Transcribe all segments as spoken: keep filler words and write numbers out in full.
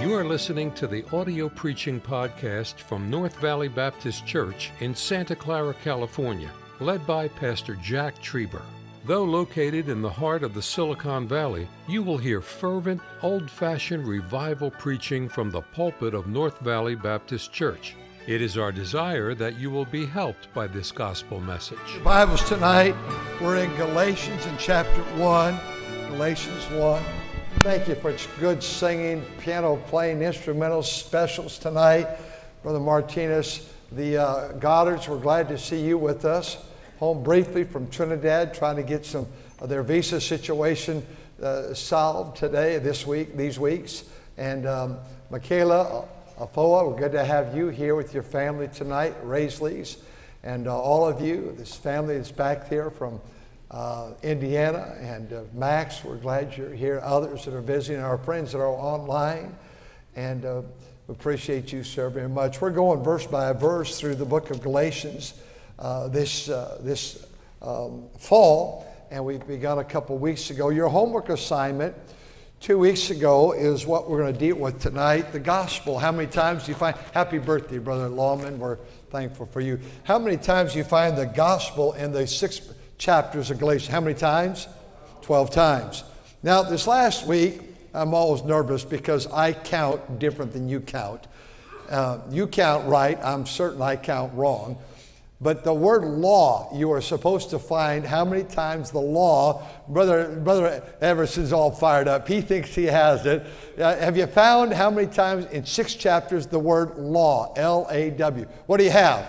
You are listening to the audio preaching podcast from North Valley Baptist Church in Santa Clara, California, led by Pastor Jack Trieber. Though located in the heart of the Silicon Valley, you will hear fervent, old-fashioned revival preaching from the pulpit of North Valley Baptist Church. It is our desire that you will be helped by this gospel message. The Bibles tonight, we're in Galatians in chapter one, Galatians one. Thank you for good singing, piano playing, instrumental specials tonight. Brother Martinez, the uh, Goddards, we're glad to see you with us. Home briefly from Trinidad, trying to get some of their visa situation uh, solved today, this week, these weeks. And um, Michaela Afoa, we're good to have you here with your family tonight, Raisley's. And uh, all of you, this family that's back here from uh, Indiana. And uh, Max, we're glad you're here. Others that are visiting, our friends that are online. And uh, we appreciate you, sir, very much. We're going verse by verse through the book of Galatians uh, this, uh, this um, fall. And we've begun a couple weeks ago. Your homework assignment two weeks ago is what we're going to deal with tonight, the gospel. How many times do you find, happy birthday, Brother Lawman, we're thankful for you. How many times do you find the gospel in the six chapters of Galatians? How many times? Twelve times. Now, this last week, I'm always nervous because I count different than you count. Uh, you count right, I'm certain I count wrong. But the word law, you are supposed to find how many times the law, Brother Brother Everson's all fired up. He thinks he has it. Uh, have you found how many times in six chapters the word law, L A W? What do you have?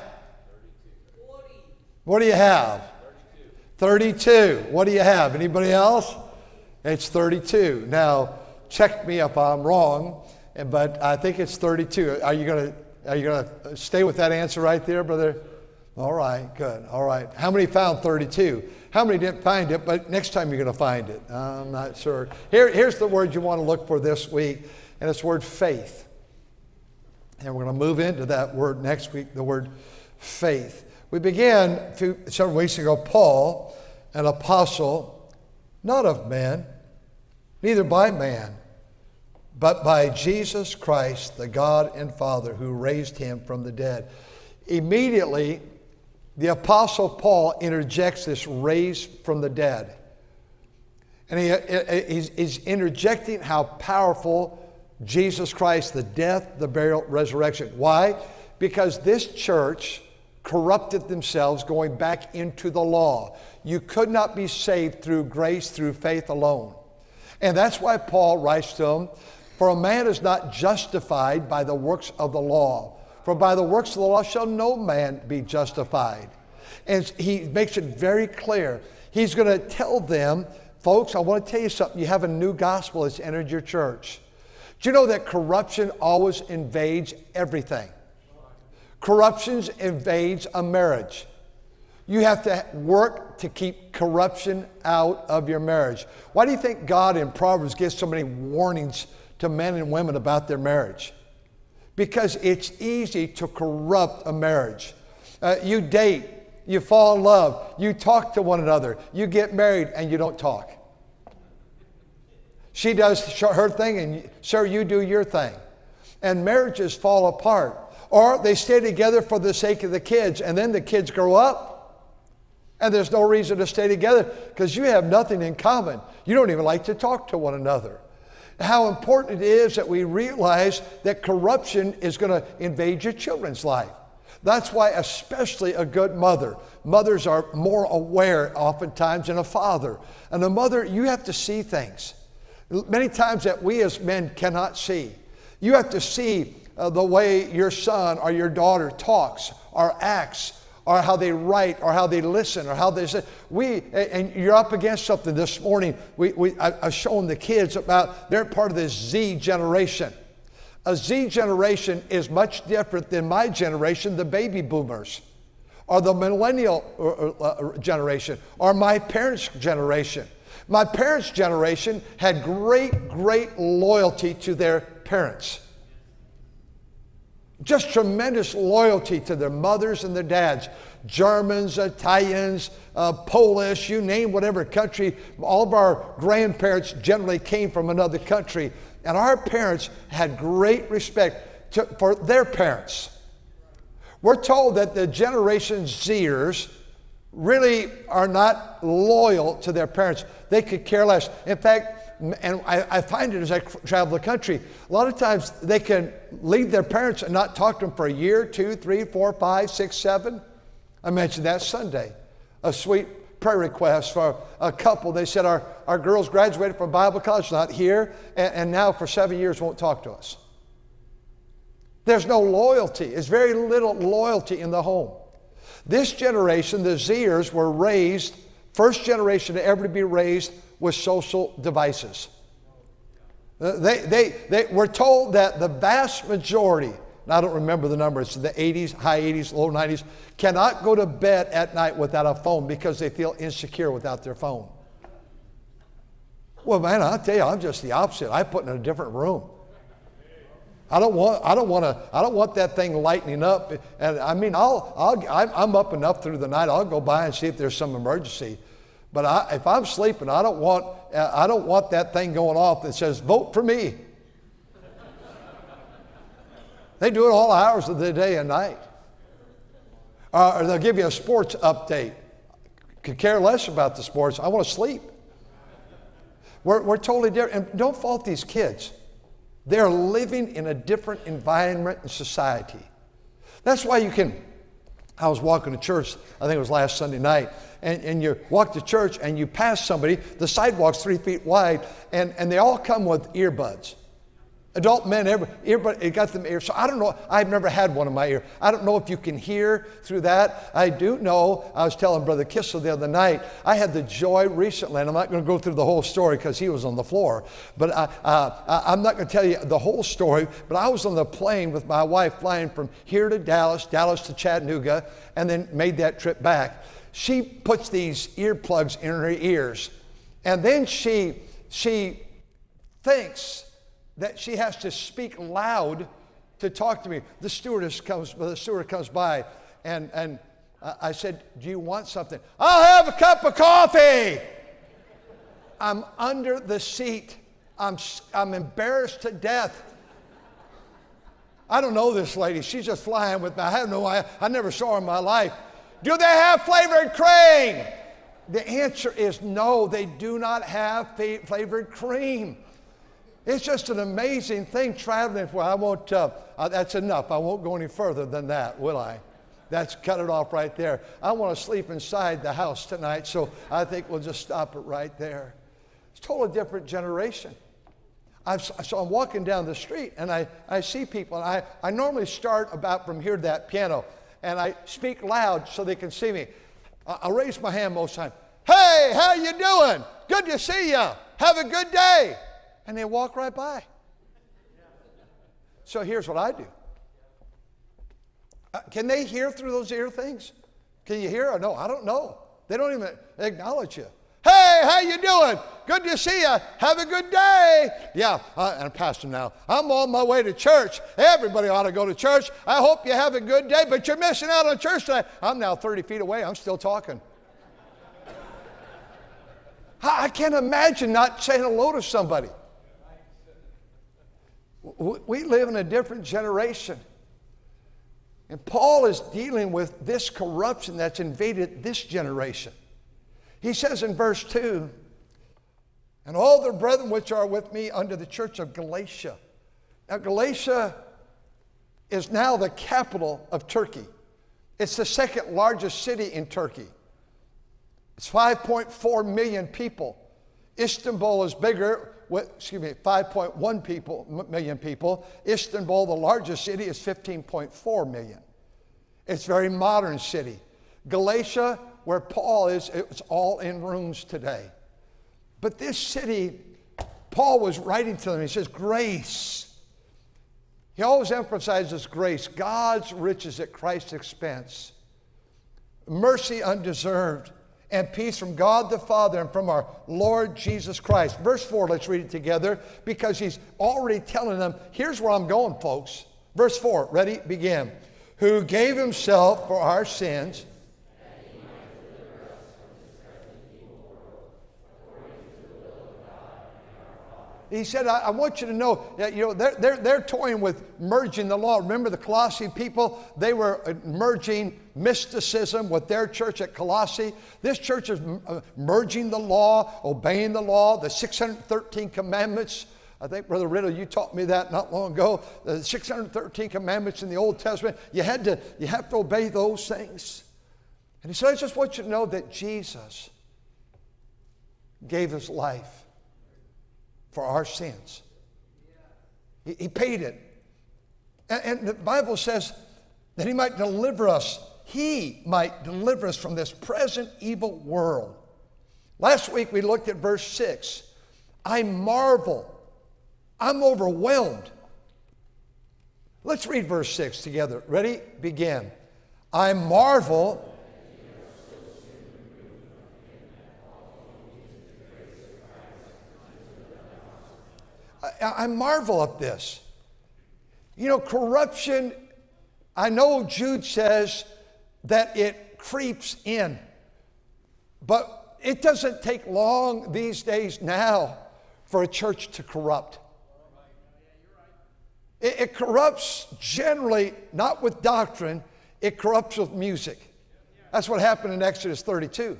forty. What do you have? thirty-two. thirty-two. What do you have? Anybody else? It's thirty-two. Now, check me if I'm wrong, but I think it's thirty-two. Are you going to are you going to stay with that answer right there, Brother? All right, good. All right. How many found thirty-two? How many didn't find it, but next time you're going to find it? I'm not sure. Here, here's the word you want to look for this week, and it's the word faith. And we're going to move into that word next week, the word faith. We began a few, several weeks ago, Paul, an apostle, not of men, neither by man, but by Jesus Christ, the God and Father, who raised him from the dead. Immediately, the Apostle Paul interjects this raised from the dead. And he, he's, he's interjecting how powerful Jesus Christ, the death, the burial, resurrection. Why? Because this church corrupted themselves going back into the law. You could not be saved through grace, through faith alone. And that's why Paul writes to them, for a man is not justified by the works of the law. For by the works of the law shall no man be justified. And he makes it very clear. He's going to tell them, folks, I want to tell you something. You have a new gospel that's entered your church. Do you know that corruption always invades everything? Corruption invades a marriage. You have to work to keep corruption out of your marriage. Why do you think God in Proverbs gives so many warnings to men and women about their marriage? Because it's easy to corrupt a marriage. Uh, you date, you fall in love, you talk to one another, you get married and you don't talk. She does her thing and, sir, you do your thing. And marriages fall apart. Or they stay together for the sake of the kids, and then the kids grow up and there's no reason to stay together because you have nothing in common. You don't even like to talk to one another. How important it is that we realize that corruption is going to invade your children's life. That's why especially a good mother. Mothers are more aware oftentimes than a father. And a mother, you have to see things. Many times that we as men cannot see. You have to see uh, the way your son or your daughter talks or acts, or how they write, or how they listen, or how they say. We, and you're up against something this morning. We, we, I, I've shown the kids about, they're part of this Z generation. A Z generation is much different than my generation, the baby boomers, or the millennial generation, or my parents' generation. My parents' generation had great, great loyalty to their parents. Just tremendous loyalty to their mothers and their dads. Germans, Italians, uh, Polish, you name whatever country. All of our grandparents generally came from another country. And our parents had great respect to, for their parents. We're told that the Generation Zers really are not loyal to their parents. They could care less. In fact, and I, I find it as I travel the country, a lot of times they can leave their parents and not talk to them for a year, two, three, four, five, six, seven. I mentioned that Sunday. A sweet prayer request for a couple. They said, our, our girls graduated from Bible college, not here, and, and now for seven years won't talk to us. There's no loyalty. There's very little loyalty in the home. This generation, the Zers, were raised, first generation to ever be raised with social devices. They, they, they were told that the vast majority, and I don't remember the numbers, the eighties, high eighties, low nineties, cannot go to bed at night without a phone because they feel insecure without their phone. Well, man, I'll tell you, I'm just the opposite. I put it in a different room. I don't want. I don't want to. I don't want that thing lightening up. And I mean, I'll. I'll. I'm up enough through the night. I'll go by and see if there's some emergency. But I, if I'm sleeping, I don't want. I don't want that thing going off that says "Vote for me." They do it all hours of the day and night. Uh, or they'll give you a sports update. Could care less about the sports. I want to sleep. We're we're totally different. And don't fault these kids. They're living in a different environment and society. That's why you can, I was walking to church, I think it was last Sunday night, and, and you walk to church and you pass somebody, the sidewalk's three feet wide, and, and they all come with earbuds. Adult men, every, earbud, it got them ear. So I don't know, I've never had one in my ear. I don't know if you can hear through that. I do know, I was telling Brother Kissel the other night, I had the joy recently, and I'm not going to go through the whole story because he was on the floor, but I, uh, I'm not going to tell you the whole story, but I was on the plane with my wife flying from here to Dallas, Dallas to Chattanooga, and then made that trip back. She puts these earplugs in her ears, and then she, she thinks that she has to speak loud to talk to me. The stewardess comes, the steward comes by, and, and I said, do you want something? I'll have a cup of coffee. I'm under the seat. I'm, I'm embarrassed to death. I don't know this lady. She's just flying with me. I have no idea. I never saw her in my life. Do they have flavored cream? The answer is no, they do not have flavored cream. It's just an amazing thing traveling. Well, I won't, uh, uh, that's enough. I won't go any further than that, will I? That's cut it off right there. I want to sleep inside the house tonight, so I think we'll just stop it right there. It's a totally different generation. I've, so I'm walking down the street, and I, I see people, and I, I normally start about from here to that piano, and I speak loud so they can see me. I, I'll raise my hand most of the time. Hey, how you doing? Good to see you. Have a good day. And they walk right by. So here's what I do. Uh, can they hear through those ear things? Can you hear or no? I don't know. They don't even acknowledge you. Hey, how you doing? Good to see you. Have a good day. Yeah, uh, and Pastor now, I'm on my way to church. Everybody ought to go to church. I hope you have a good day, but you're missing out on church tonight. I'm now thirty feet away. I'm still talking. I can't imagine not saying hello to somebody. We live in a different generation. And Paul is dealing with this corruption that's invaded this generation. He says in verse two, and all the brethren which are with me under the church of Galatia. Now Galatia is now the capital of Turkey. It's the second largest city in Turkey. It's five point four million people. Istanbul is bigger. Excuse me, five point one people, million people. Istanbul, the largest city, is fifteen point four million. It's a very modern city. Galatia, where Paul is, it's all in ruins today. But this city, Paul was writing to them. He says, grace. He always emphasizes grace. God's riches at Christ's expense. Mercy undeserved. And peace from God the Father and from our Lord Jesus Christ. Verse four, let's read it together, because he's already telling them, here's where I'm going, folks. Verse four, ready, begin. Who gave himself for our sins. He said, I, I want you to know that, you know, they're, they're, they're toying with merging the law. Remember the Colossae people? They were merging mysticism with their church at Colossae. This church is merging the law, obeying the law, the six hundred thirteen commandments. I think, Brother Riddle, you taught me that not long ago. The six hundred thirteen commandments in the Old Testament. You had to, you have to obey those things. And he said, I just want you to know that Jesus gave his life for our sins. He, he paid it. And, and the Bible says that he might deliver us. He might deliver us from this present evil world. Last week we looked at verse six. I marvel. I'm overwhelmed. Let's read verse six together. Ready? Begin. I marvel. I, I marvel at this. You know, corruption, I know Jude says that it creeps in, but it doesn't take long these days now for a church to corrupt. It, it corrupts generally not with doctrine, it corrupts with music. That's what happened in Exodus thirty-two.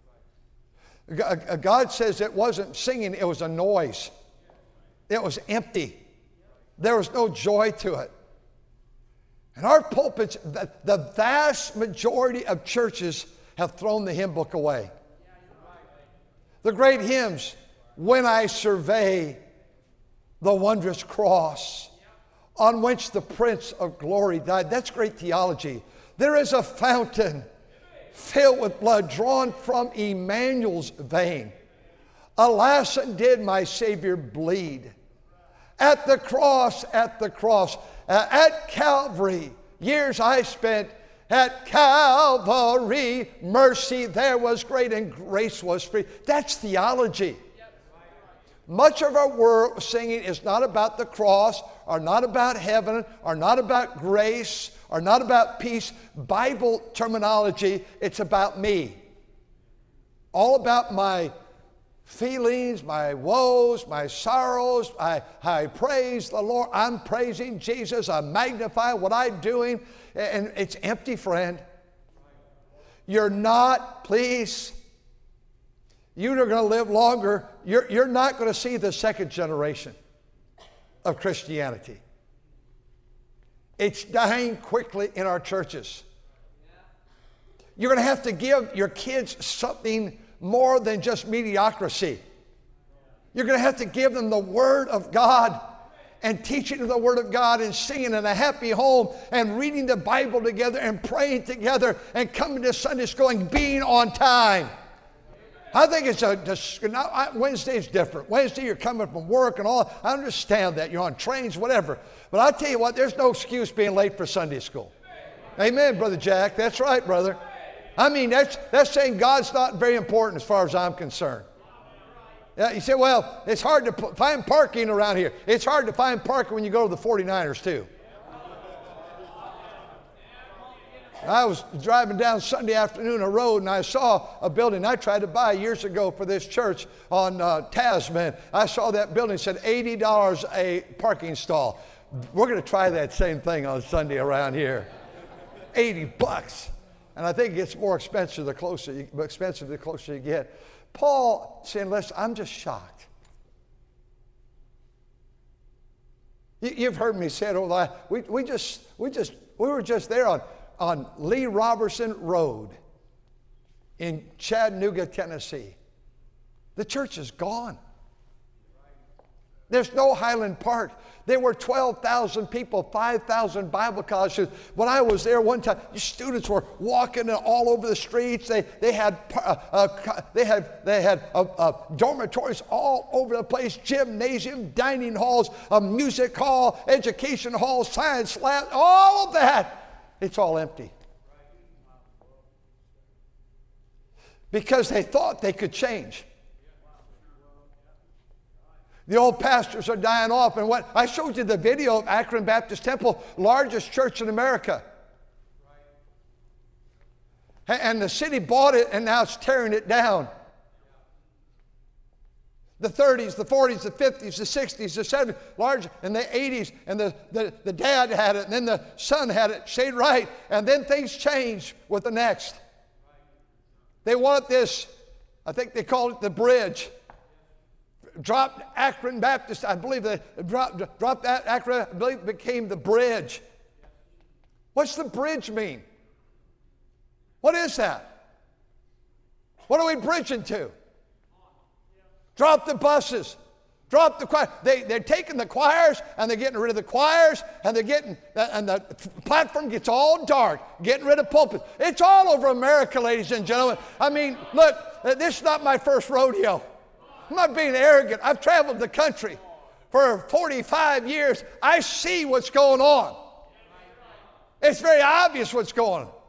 God says it wasn't singing, it was a noise. It was empty. There was no joy to it. And our pulpits, the, the vast majority of churches have thrown the hymn book away. The great hymns, When I Survey the Wondrous Cross, on which the Prince of Glory died. That's great theology. There is a fountain filled with blood drawn from Emmanuel's vein. Alas, and did my Savior bleed. At the cross, at the cross, uh, at Calvary, years I spent at Calvary. Mercy there was great and grace was free. That's theology. Much of our world singing is not about the cross, or not about heaven, or not about grace, or not about peace. Bible terminology, it's about me. All about my feelings, my woes, my sorrows. I, I praise the Lord. I'm praising Jesus. I magnify what I'm doing. And it's empty, friend. You're not, please, you're going to live longer. You're, you're not going to see the second generation of Christianity. It's dying quickly in our churches. You're going to have to give your kids something more than just mediocrity. You're going to have to give them the Word of God and teaching them the Word of God and singing in a happy home and reading the Bible together and praying together and coming to Sunday school and being on time. I think it's a, now, Wednesday's different. Wednesday you're coming from work and all. I understand that. You're on trains, whatever. But I'll tell you what, there's no excuse being late for Sunday school. Amen, Brother Jack. That's right, brother. I mean, that's, that's saying God's not very important as far as I'm concerned. Yeah, you say, well, it's hard to p- find parking around here. It's hard to find parking when you go to the forty-niners too. I was driving down Sunday afternoon a road and I saw a building I tried to buy years ago for this church on uh, Tasman. I saw that building, said eighty dollars a parking stall. We're going to try that same thing on Sunday around here. eighty bucks. And I think it gets more expensive the closer you, expensive the closer you get. Paul saying, listen, I'm just shocked. You, you've heard me say it over the last, we, we just, we just, we were just there on, on Lee Robertson Road in Chattanooga, Tennessee. The church is gone. There's no Highland Park. There were twelve thousand people, five thousand Bible college students. When I was there one time, students were walking all over the streets. They, they had, uh, uh, they had, they had uh, uh, dormitories all over the place, gymnasium, dining halls, a music hall, education hall, science lab, all of that. It's all empty. Because they thought they could change. The old pastors are dying off. And what I showed you the video of Akron Baptist Temple, largest church in America. And the city bought it, and now it's tearing it down. The thirties, the forties, the fifties, the sixties, the seventies, large, and the eighties, and the, the, the dad had it, and then the son had it, stayed right, and then things changed with the next. They wanted this, I think they called it the bridge. Dropped Akron Baptist, I believe they dropped, dropped that Akron, I believe it became the bridge. What's the bridge mean? What is that? What are we bridging to? Drop the buses. Drop the choir. They, they're taking the choirs, and they're getting rid of the choirs, and they're getting, and the platform gets all dark, getting rid of pulpits. It's all over America, ladies and gentlemen. I mean, look, this is not my first rodeo. I'm not being arrogant. I've traveled the country for forty-five years. I see what's going on. It's very obvious what's going on.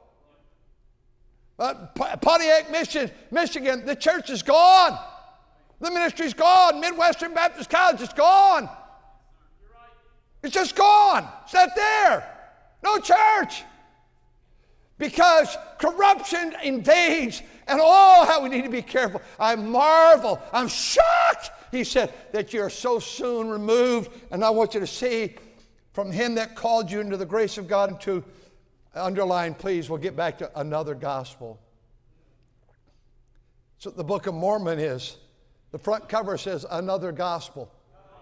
Uh, Pontiac, Michigan, Michigan, the church is gone. The ministry's gone. Midwestern Baptist College is gone. It's just gone. It's not there. No church. Because corruption invades, and oh, how we need to be careful. I marvel. I'm shocked, he said, that you're so soon removed. And I want you to see from him that called you into the grace of God, and to underline, please, we'll get back to another gospel. That's what the Book of Mormon is. The front cover says another gospel,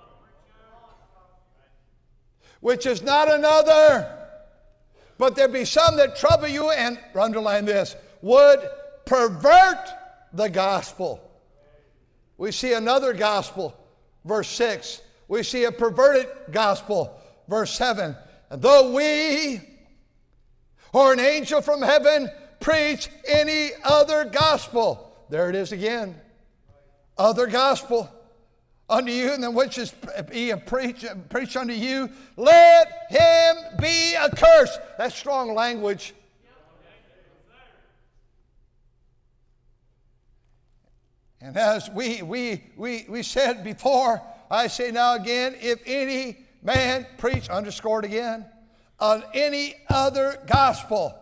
which is not another, but there be some that trouble you, and underline this, would pervert the gospel. We see another gospel, verse six. We see a perverted gospel, verse seven. And though we or an angel from heaven preach any other gospel, there it is again. Other gospel unto you, and then which is be a preach, preach unto you, let him be accursed. That's strong language. And as we we we we said before, I say now again, if any man preach, underscored again, on any other gospel.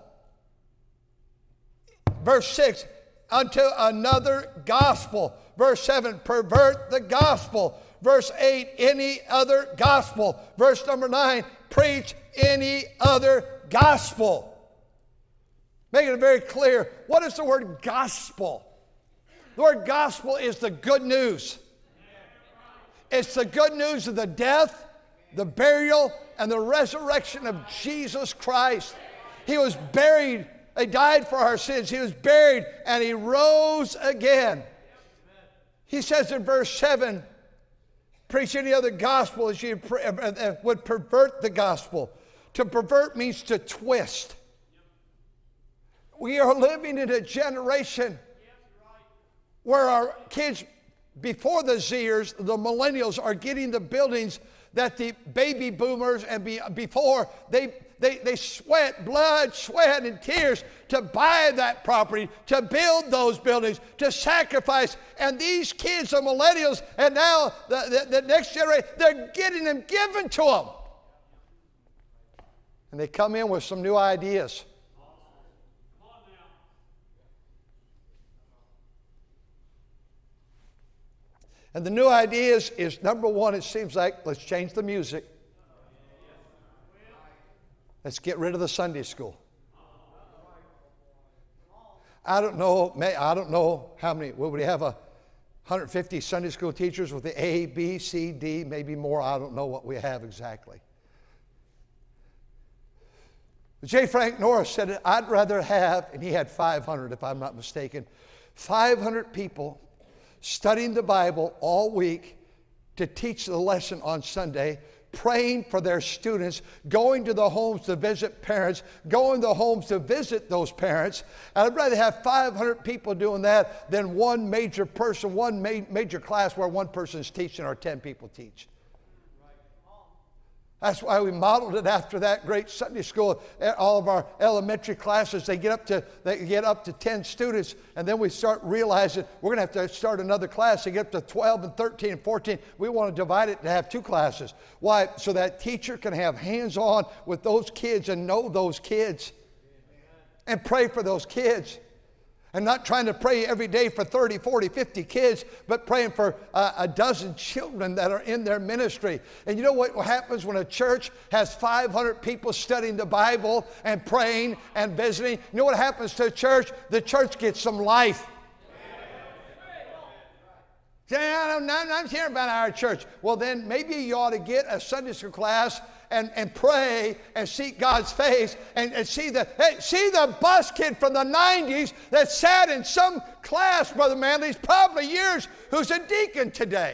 Verse six, unto another gospel. Verse seven, pervert the gospel. Verse eight, any other gospel. Verse number nine, preach any other gospel. Making it very clear, what is the word gospel? The word gospel is the good news. It's the good news of the death, the burial, and the resurrection of Jesus Christ. He was buried. He died for our sins. He was buried, and he rose again. He says in verse seven, preach any other gospel as you would pervert the gospel. To pervert means to twist. We are living in a generation where our kids, before the Zers, the millennials, are getting the buildings that the baby boomers and be, before they They, they sweat, blood, sweat, and tears to buy that property, to build those buildings, to sacrifice. And these kids are millennials, and now the, the, the next generation, they're getting them given to them. And they come in with some new ideas. And the new ideas is, number one, it seems like, let's change the music. Let's get rid of the Sunday school. I don't know, I don't know how many, will we have a one hundred fifty Sunday school teachers with the A, B, C, D, maybe more. I don't know what we have exactly. J. Frank Norris said, I'd rather have, and he had five hundred if I'm not mistaken, five hundred people studying the Bible all week to teach the lesson on Sunday, praying for their students, going to the homes to visit parents, going to the homes to visit those parents. And I'd rather have five hundred people doing that than one major person, one ma- major class where one person's teaching or ten people teach. That's why we modeled it after that great Sunday school. All of our elementary classes, they get up to they get up to ten students, and then we start realizing we're going to have to start another class. They get up to twelve and thirteen and fourteen. We want to divide it to have two classes. Why? So that teacher can have hands-on with those kids and know those kids and pray for those kids. And not trying to pray every day for thirty, forty, fifty kids, but praying for uh, a dozen children that are in their ministry. And you know what happens when a church has five hundred people studying the Bible and praying and visiting? You know what happens to a church? The church gets some life. I'm not hearing about our church. Well, then maybe you ought to get a Sunday school class and, and pray and seek God's face and, and see the hey, see the bus kid from the nineties that sat in some class, Brother Manley, he's probably years, who's a deacon today.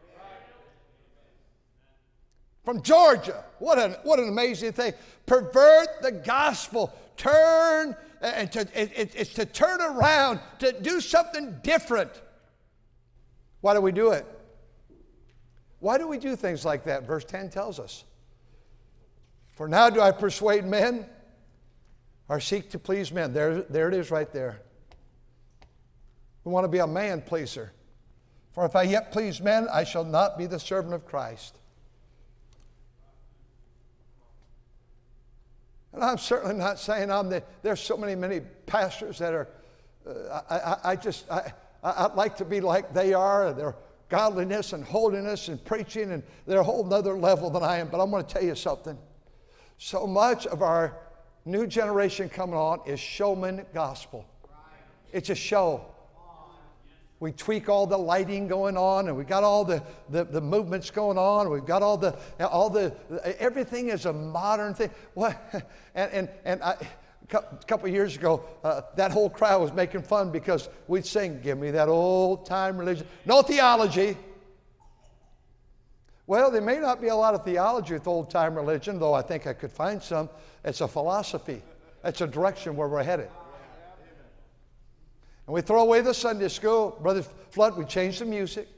From Georgia. What an, what an amazing thing. Pervert the gospel. Turn, and to, it, it, it's to turn around, to do something different. Why do we do it? Why do we do things like that? Verse ten tells us. For now do I persuade men or seek to please men. There, there it is right there. We want to be a man pleaser. For if I yet please men, I shall not be the servant of Christ. And I'm certainly not saying I'm the, there's so many, many pastors that are, uh, I, I, I just, I, I'd like to be like they are, their godliness and holiness and preaching, and they're a whole nother level than I am. But I'm going to tell you something. So much of our new generation coming on is showman gospel. It's a show. We tweak all the lighting going on, and we got all the, the, the movements going on. We've got all the, all the, everything is a modern thing. What? And, and, and I, a couple of years ago, uh, that whole crowd was making fun because we'd sing, give me that old-time religion. No theology. Well, there may not be a lot of theology with old-time religion, though I think I could find some. It's a philosophy. It's a direction where we're headed. And we throw away the Sunday school. Brother Flood, we change the music.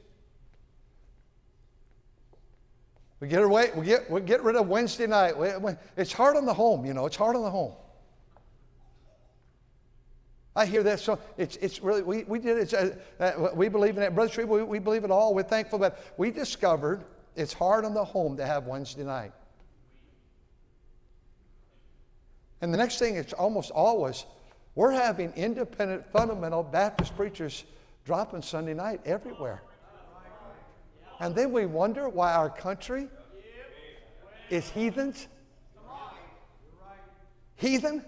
We get away, we get, we get rid of Wednesday night. We, we, it's hard on the home, you know. It's hard on the home. I hear that, so it's it's really, we, we did it, uh, uh, we believe in it. Brother Tree, we, we believe it all. We're thankful, but we discovered it's hard on the home to have Wednesday night. And the next thing, it's almost always, we're having independent, fundamental Baptist preachers dropping Sunday night everywhere. And then we wonder why our country is heathens. Heathen?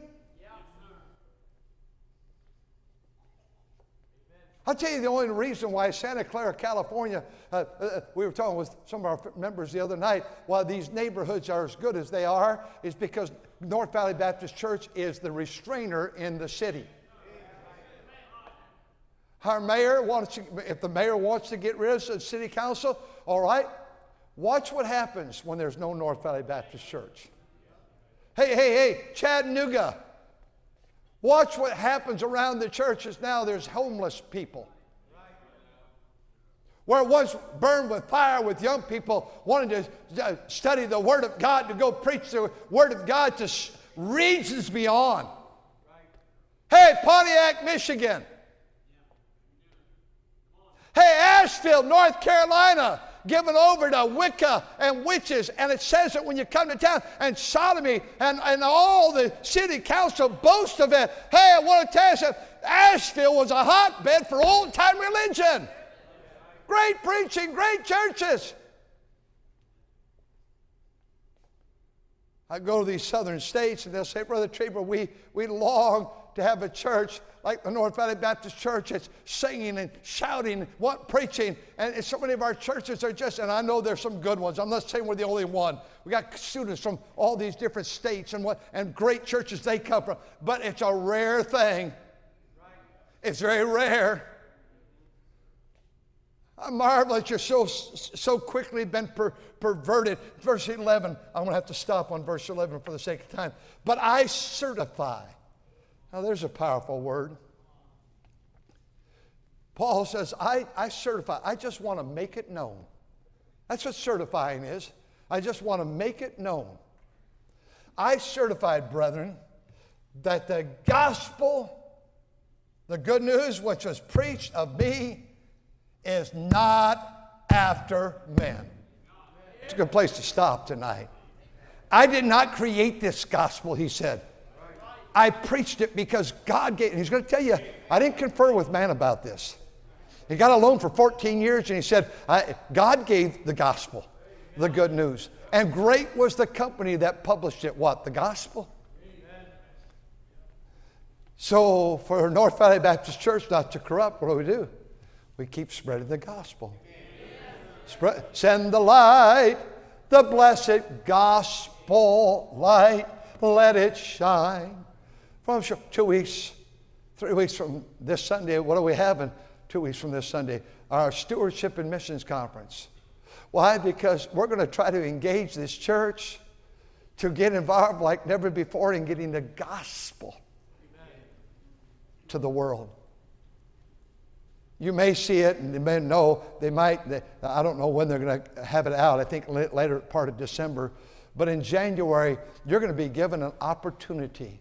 I'll tell you the only reason why Santa Clara, California, uh, uh, we were talking with some of our members the other night, why these neighborhoods are as good as they are, is because North Valley Baptist Church is the restrainer in the city. Our mayor wants to, if the mayor wants to get rid of the city council, all right, watch what happens when there's no North Valley Baptist Church. Hey, hey, hey, Chattanooga. Watch what happens around the churches now. There's homeless people. Where it once burned with fire with young people wanting to study the Word of God, to go preach the Word of God to regions beyond. Hey, Pontiac, Michigan. Hey, Asheville, North Carolina, given over to Wicca and witches, and it says it when you come to town, and sodomy, and, and all the city council boast of it. Hey, I want to tell you something. Asheville was a hotbed for old-time religion. Great preaching, great churches. I go to these southern states, and they'll say, Brother Trieber, we, we long to have a church like the North Valley Baptist Church. It's singing and shouting, what preaching. And so many of our churches are just, and I know there's some good ones. I'm not saying we're the only one. We got students from all these different states and what and great churches they come from. But it's a rare thing. It's very rare. I marvel that you're so, so quickly been per, perverted. Verse eleven, I'm going to have to stop on verse eleven for the sake of time. But I certify. Now, there's a powerful word. Paul says, I, I certify. I just want to make it known. That's what certifying is. I just want to make it known. I certified, brethren, that the gospel, the good news which was preached of me, is not after men. It's a good place to stop tonight. I did not create this gospel, he said. I preached it because God gave it. He's going to tell you, I didn't confer with man about this. He got alone for fourteen years and he said, I, God gave the gospel, the good news. And great was the company that published it. What? The gospel? Amen. So for North Valley Baptist Church not to corrupt, what do we do? We keep spreading the gospel. Spread, send the light, the blessed gospel light, let it shine. From two weeks, three weeks from this Sunday, what do we have in two weeks from this Sunday? Our Stewardship and Missions Conference. Why? Because we're going to try to engage this church to get involved like never before in getting the gospel to the world. You may see it and you may know, they might, they, I don't know when they're going to have it out, I think later part of December. But in January, you're going to be given an opportunity.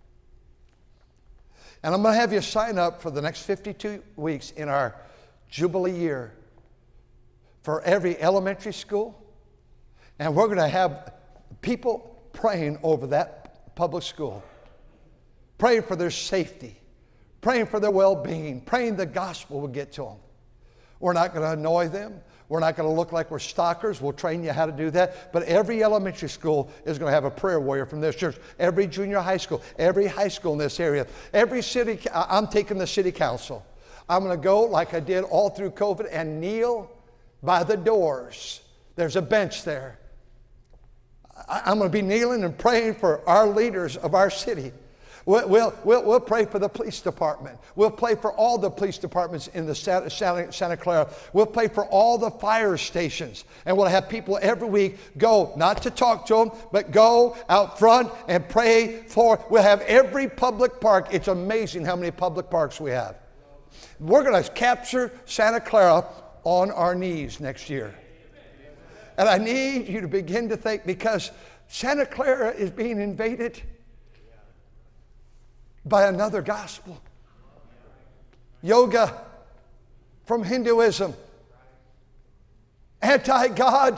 And I'm going to have you sign up for the next fifty-two weeks in our Jubilee year for every elementary school. And we're going to have people praying over that public school, praying for their safety, praying for their well-being, praying the gospel will get to them. We're not going to annoy them. We're not going to look like we're stalkers. We'll train you how to do that. But every elementary school is going to have a prayer warrior from this church. Every junior high school, every high school in this area, every city, I'm taking the city council. I'm going to go like I did all through COVID and kneel by the doors. There's a bench there. I'm going to be kneeling and praying for our leaders of our city. We'll, we'll, we'll, we'll pray for the police department. We'll pray for all the police departments in the Santa, Santa Clara. We'll pray for all the fire stations. And we'll have people every week go, not to talk to them, but go out front and pray for. We'll have every public park. It's amazing how many public parks we have. We're going to capture Santa Clara on our knees next year. And I need you to begin to think, because Santa Clara is being invaded by another gospel. Yoga from Hinduism. Anti-God.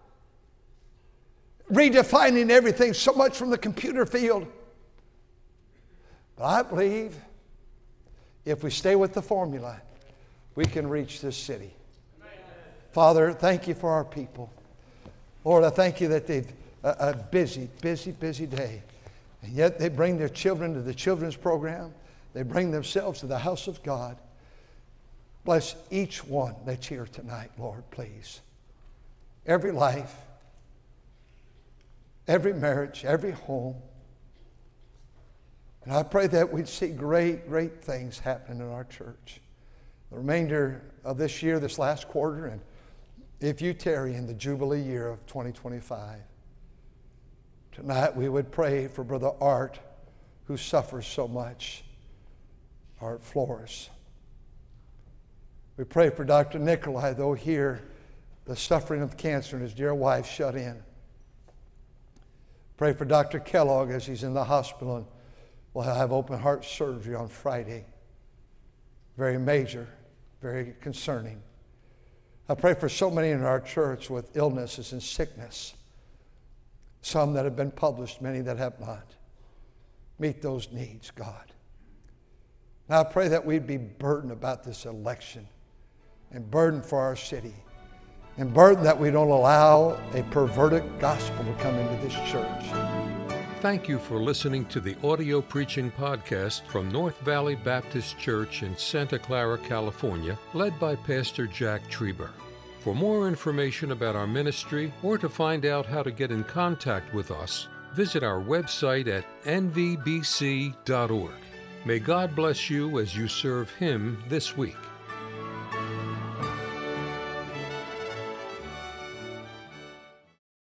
Redefining everything so much from the computer field. But I believe if we stay with the formula, we can reach this city. Father, thank you for our people. Lord, I thank you that they've a, a busy, busy, busy day. And yet they bring their children to the children's program. They bring themselves to the house of God. Bless each one that's here tonight, Lord, please. Every life, every marriage, every home. And I pray that we'd see great, great things happening in our church. The remainder of this year, this last quarter, and if you tarry in the Jubilee year of twenty twenty-five. Tonight we would pray for Brother Art, who suffers so much. Art Flores. We pray for Doctor Nikolai, though here, the suffering of cancer and his dear wife shut in. Pray for Doctor Kellogg as he's in the hospital and will have open heart surgery on Friday. Very major, very concerning. I pray for so many in our church with illnesses and sickness. Some that have been published, many that have not. Meet those needs, God. Now I pray that we'd be burdened about this election and burdened for our city and burdened that we don't allow a perverted gospel to come into this church. Thank you for listening to the audio preaching podcast from North Valley Baptist Church in Santa Clara, California, led by Pastor Jack Trieber. For more information about our ministry or to find out how to get in contact with us, visit our website at n v b c dot org. May God bless you as you serve Him this week.